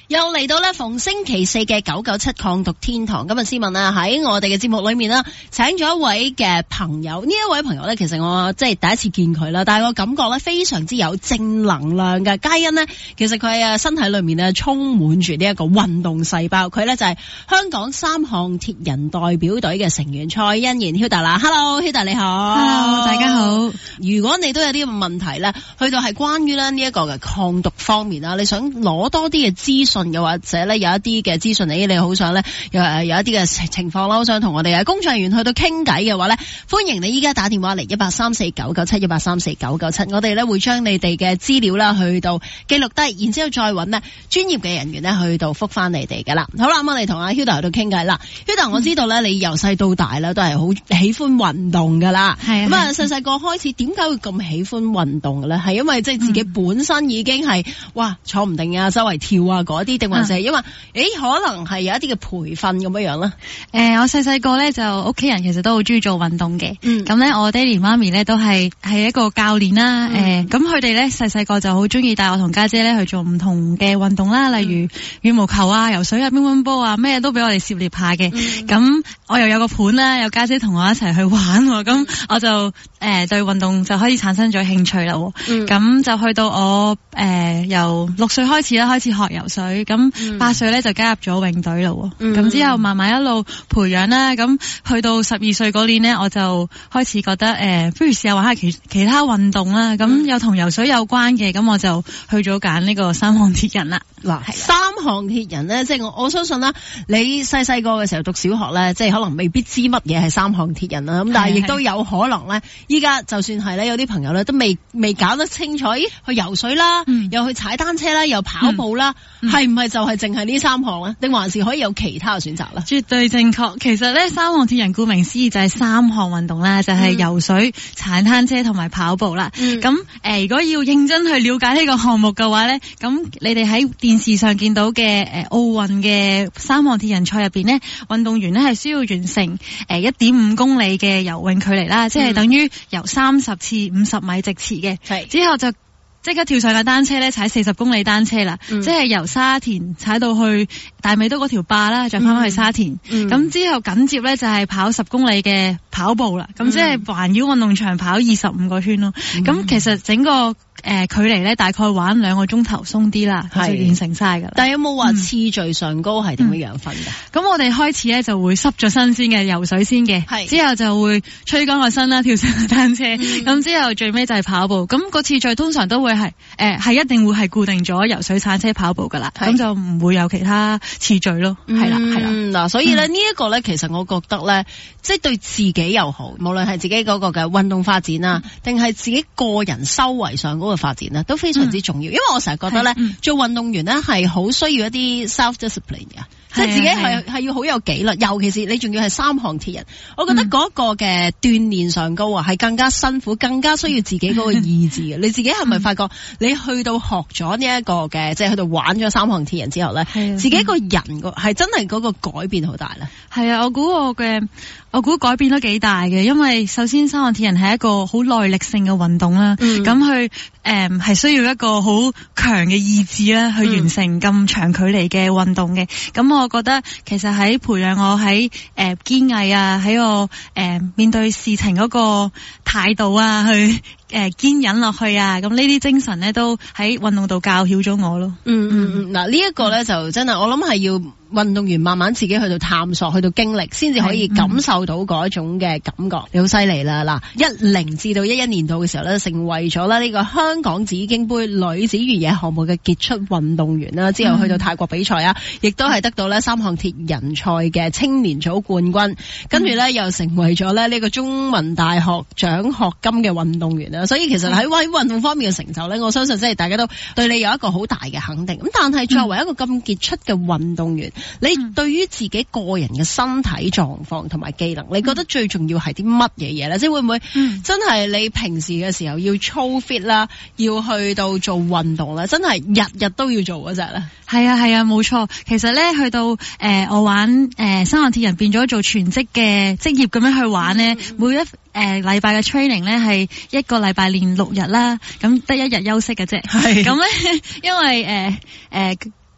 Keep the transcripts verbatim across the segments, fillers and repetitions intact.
又嚟到咧逢星期四嘅九九七抗毒天堂。今日思文啊喺我哋嘅節目裏面啦，請咗一位嘅朋友。呢一位朋友咧，其實我即係第一次見佢啦，但係我感覺咧非常之有正能量嘅。皆因呢，其實佢啊身體裏面咧充滿住呢一個運動細胞。佢咧就係香港三項鐵人代表隊嘅成員蔡欣然 Hilda 啦。Hello Hilda 你好。 Hello 大家好。 如果你都有啲問題咧，去到係關於咧呢一個嘅抗毒方面啦，你想攞多啲嘅資訊，又或者咧有一啲嘅資訊，你你好想咧有有一啲嘅情況啦，好想同我哋嘅工作人員去到傾偈嘅話咧，歡迎你依家打電話嚟一八三四九九七一八三四九九七，我哋咧會將你哋嘅資料啦去到記錄低，然之後再揾咧專業嘅人員咧去到覆翻你哋噶啦。好啦，咁我哋同阿 Hilda 喺度傾偈啦。Hilda，我知道咧你由細到大咧都係好喜歡運動噶啦，係咁啊細細個開始，點解會咁喜歡運動嘅咧？係因為即係自己本身已經係、嗯、哇坐唔定啊，周圍跳啊嗰啲，定還是係因為誒、欸、可能係有一啲嘅培訓咁樣樣啦。 誒、呃，我細細個咧就屋企人其實都好中意做運動嘅，咁、嗯、咧我爹哋媽咪咧都係係一個教練啦，誒咁佢哋咧細細個就好中意帶我同家姐咧去做唔同嘅運動啦，例如羽毛球啊、游水啊、乒乓波啊，咩都俾我哋涉獵下嘅。咁、嗯、我又有個伴啦，有家姐同我一齊去玩，咁、嗯、我就誒、呃、對運動就開始產生咗興趣啦。咁、嗯、就去到我誒、呃、由六歲開始啦，開始學游水，咁八歲咧就加入咗泳隊啦。咁、嗯、之後慢慢一路培養啦，咁去到十二歲嗰年呢，我就開始覺得誒、呃，不如試下玩下其其他運動啦。咁、嗯、又同游水有關嘅，咁我就去咗揀呢個三項鐵人啦。嗱， 三項鐵人咧，即係我我相信啦，你細細個嘅時候讀小學咧，即係可能未必知乜嘢係三項鐵人啦。咁但係亦都有可能咧，依家就算係咧，有啲朋友咧都未未搞得清楚，咦，去游水啦、嗯，又去踩單車啦，又跑步啦，係唔係就係淨係呢三項咧？定還是可以有其他嘅選擇咧？ 絕對正確。其實咧，三項鐵人顧名思義就係三項運動啦，就係、是、游水、嗯、踩單車同埋跑步啦。咁、嗯、誒、呃，如果要認真去了解呢個項目嘅話咧，咁你哋喺電視上見到嘅誒奧運嘅三項鐵人賽入邊呢，運動員呢係需要完成誒一點五公里嘅游泳距離啦，嗯、即係等於游三十次五十米直池嘅。係之後就即刻跳上架單車咧，踩四十公里單車啦、嗯，即係由沙田踩到去大美督嗰條壩啦，再翻返去沙田。咁、嗯、之後緊接咧就係跑十公里嘅跑步啦，咁、嗯、即係環繞運動場跑二十五個圈咯。咁、嗯、其實整個誒、呃，距離咧大概玩兩個鐘頭鬆啲啦，就完成晒噶啦。但係有冇話次序上高係點樣樣分噶？咁、嗯、我哋開始咧就會濕咗身先嘅，游水先嘅，係之後就會吹乾個身啦，跳上單車，咁、嗯、之後最尾就係跑步。咁、那個次序通常都會係誒係一定會係固定咗游水、踩車、跑步噶啦，咁就唔會有其他次序咯。係啦係啦，嗱、嗯，所以咧呢一個咧，其實我覺得咧，即係對自己又好，無論係自己嗰個嘅運動發展啊，定、嗯、係自己個人修為上嗰個發展咧，都非常之重要。嗯、因為我成日覺得咧、嗯，做運動員咧係好需要一啲 self discipline 嘅，即係自己係係要好有紀律。尤其是你仲要係三項鐵人，我覺得嗰個嘅鍛煉上高啊，係更加辛苦，更加需要自己嗰個意志嘅。你自己係咪發覺你去到學咗呢一個嘅，即係去到玩咗三項鐵人之後咧，自己個人個係真係嗰個改變好大咧？係啊，我估我嘅。我估改變都幾大嘅，因為首先三項鐵人係一個好耐力性嘅運動啦，咁佢誒係需要一個好強嘅意志啦，去完成咁長距離嘅運動嘅。咁、嗯、我覺得其實喺培養我喺誒堅毅啊，喺我誒、呃、面對事情嗰個態度啊，去誒堅忍落去啊，咁呢啲精神咧都喺運動度教曉咗我咯。嗯嗯嗯，嗱、嗯、呢一個咧就真係我諗係要運動員慢慢自己去到探索，去到經歷，先至可以感受到嗰種嘅感覺。你好犀利啦！嗱，一零至到一一年度嘅時候咧，成為咗啦呢個香港紫荊杯女子越野項目嘅傑出運動員啦。之後去到泰國比賽啊，亦都係得到咧三項鐵人賽嘅青年組冠軍。跟住咧又成為咗咧呢個中文大學獎學金嘅運動員啦。所以其實喺喺運動方面嘅成就咧，我相信即係大家都對你有一個好大嘅肯定。咁但係作為一個咁傑出嘅運動員，你對於自己個人嘅身體狀況同埋技能，你覺得最重要係啲乜嘢嘢咧？即係會唔會真係你平時嘅時候要操 fit 啦，要去到做運動咧，真係日日都要做嗰隻咧？係啊係啊，冇錯。其實咧去到誒、呃、我玩誒、呃、三項鐵人變咗做全職嘅職業咁樣去玩咧、嗯，每一誒禮拜嘅 training 咧係一個禮拜練六日啦，咁得一日休息嘅啫。係咁咧，因為誒誒。呃呃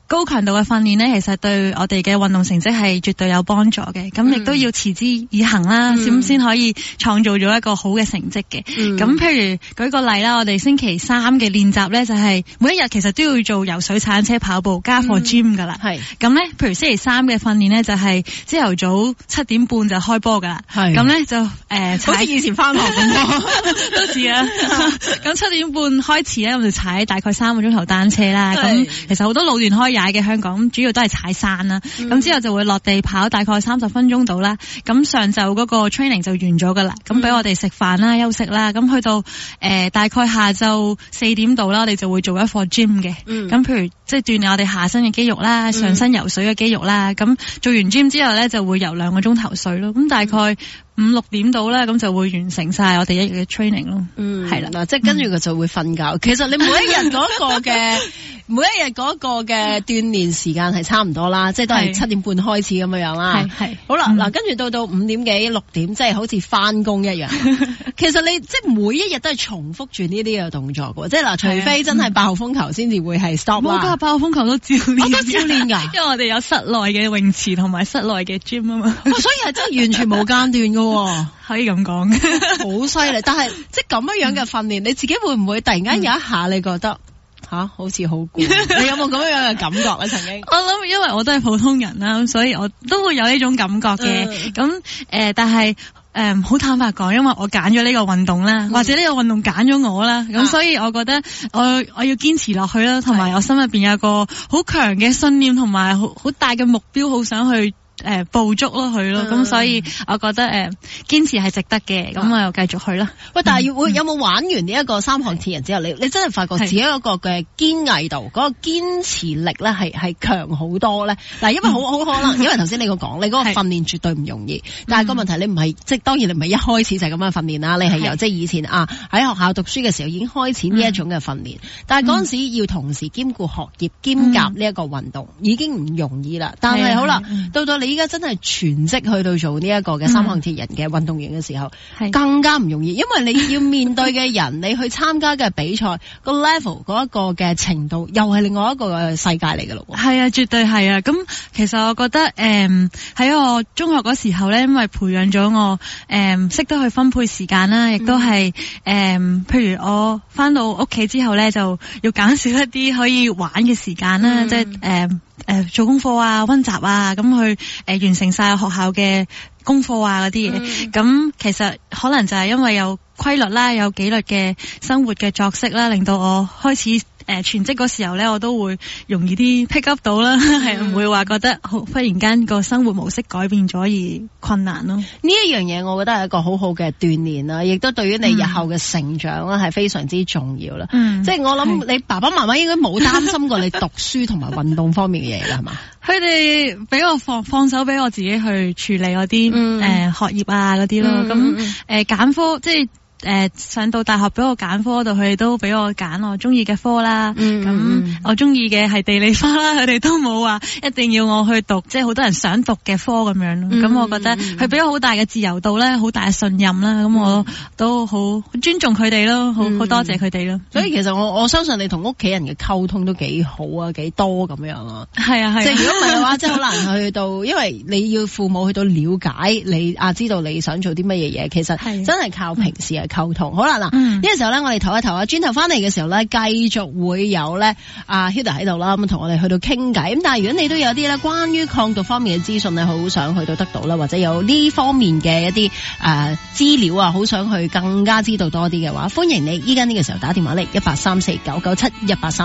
高強度嘅訓練咧，其實對我哋嘅運動成績係絕對有幫助嘅。咁亦都要持之以恆啦，咁先、嗯、可以創造咗一個好嘅成績嘅。咁、嗯、譬如舉個例啦，我哋星期三嘅練習咧，就係每一日其實都要做游水、踩單車、跑步加課 gym 噶啦。係咁咧，譬如星期三嘅訓練咧，就係朝頭早七點半就開波噶啦。係咁咧就誒，呃、 好似以前翻學咁多， 都似啊。咁七點半開始咧，我哋踩大概三個鐘頭單車啦。咁其實好多路段可以踩嘅香港，主要都係踩山啦。咁、嗯、之後就會落地跑大概三十分鐘到啦。咁上晝嗰個 training 就完咗噶啦。咁俾、嗯、我哋食飯啦、休息啦。咁去到誒、呃、大概下晝四點度啦，我哋就會做一課 gym 嘅。咁、嗯、譬如即係鍛煉我哋下身嘅肌肉啦、上身游水嘅肌肉啦。咁、嗯、做完 gym 之後咧，就會游兩個鐘頭水咯。咁大概五六點到啦，咁就會完成晒我哋一日嘅 training 咯。嗯，係啦，嗱，即係跟住佢就會瞓覺。嗯、其實你每一日嗰個嘅每一日嗰個嘅鍛煉時間係差唔多啦，即係都係七點半開始咁樣樣啦。係係。好啦，嗱、嗯，跟住到到五點幾六點，即係好似翻工一樣。其實你即係每一日都係重複住呢啲嘅動作嘅，即係嗱，除非真係八號風球先至會係 stop 啦。冇㗎，八號風球都照練，我都照練㗎，因為我哋有室內嘅泳池同埋室內嘅 gym 啊嘛。所以係真係完全冇間斷㗎。可以咁講，好犀利！但係即係咁樣樣嘅訓練，你自己會唔會突然間有一下你覺得吓、啊、好似好攰？你有冇咁樣樣嘅感覺咧？曾經我諗，因為我都係普通人啦，所以我都會有呢種感覺嘅。咁誒、呃，但係誒，好、呃、坦白講，因為我揀咗呢個運動啦，嗯、或者呢個運動揀咗我啦，咁、啊、所以我覺得我我要堅持落去啦，同埋我心入邊有個好強嘅信念，同埋好好大嘅目標，好想去。誒、呃，捕捉咯佢咯，咁、嗯、所以我覺得誒，堅、呃、持係值得嘅，咁、嗯、我又繼續去啦。喂，但係會有冇玩完呢一個三項鐵人之後，你你真係發覺自己嗰個嘅堅毅度，嗰、嗰個堅持力咧係係強好多咧？嗱，因為好好、嗯、可能，因為頭先你個講，你嗰個訓練絕對唔容易，但係個問題你唔係即係當然你唔係一開始就係咁樣訓練啦，你係由即係以前啊喺學校讀書嘅時候已經開始呢一種嘅訓練，嗯、但係嗰陣時要同時兼顧學業兼夾呢一個運動、嗯、已經唔容易啦。但係好啦，嗯、到到你依家真係全職去到做呢一個嘅三項鐵人嘅運動員嘅時候，嗯、更加唔容易，因為你要面對嘅人，你去參加嘅比賽個 level 嗰一個嘅程度，又係另外一個世界嚟嘅咯。係啊，絕對係啊。咁其實我覺得誒喺、嗯、我中學嗰時候咧，因為培養咗我誒識、嗯、得去分配時間啦，亦都係誒、嗯、譬如我翻到屋企之後咧，就要減少一啲可以玩嘅時間啦，即係誒。嗯誒、呃，做功課啊，溫習啊，咁去誒、呃、完成晒學校嘅功課啊嗰啲嘢。咁、嗯、其實可能就係因為有規律啦，有紀律嘅生活嘅作息啦，令到我開始誒、呃、全職嗰時候咧，我都會容易啲 pick up 到啦，係唔、嗯、會話覺得好忽然間個生活模式改變咗而困難咯。呢一樣嘢，我覺得係一個好好嘅鍛煉啦，亦都對於你日後嘅成長啦係非常之重要啦。嗯，即係我諗你爸爸媽媽應該冇擔心過你讀書同埋運動方面嘅嘢啦，係嘛？佢哋俾我放放手俾我自己去處理嗰啲誒學業啊嗰啲咯。咁誒揀科即係。誒、呃，上到大學俾我揀科度，佢哋都俾我揀我中意嘅科啦。咁、嗯、我中意嘅係地理科啦，佢哋都冇話一定要我去讀，即係好多人想讀嘅科咁樣咯。咁、嗯、我覺得佢俾咗好大嘅自由度咧，好大嘅信任啦。咁、嗯、我都好尊重佢哋咯，好好、嗯、多謝佢哋咯。所以其實我我相信你同屋企人嘅溝通都幾好啊，幾多咁樣啊。係啊係。即係如果唔係嘅話，真係好難去到，因為你要父母去到了解你啊，知道你想做啲乜嘢嘢，其實真係靠平時啊。溝通好啦，嗱呢、嗯、個時候咧，我哋唞一唞啊，轉頭翻嚟嘅時候咧，繼續會有咧阿 Hilda 喺度啦，咁同我哋去到傾偈。咁但係如果你都有啲咧關於抗毒方面嘅資訊咧，好想去到得到啦，或者有呢方面嘅一啲誒資料啊，好想去更加知道多啲嘅話，歡迎你依家呢個時候打電話嚟一八三四九九七一八三。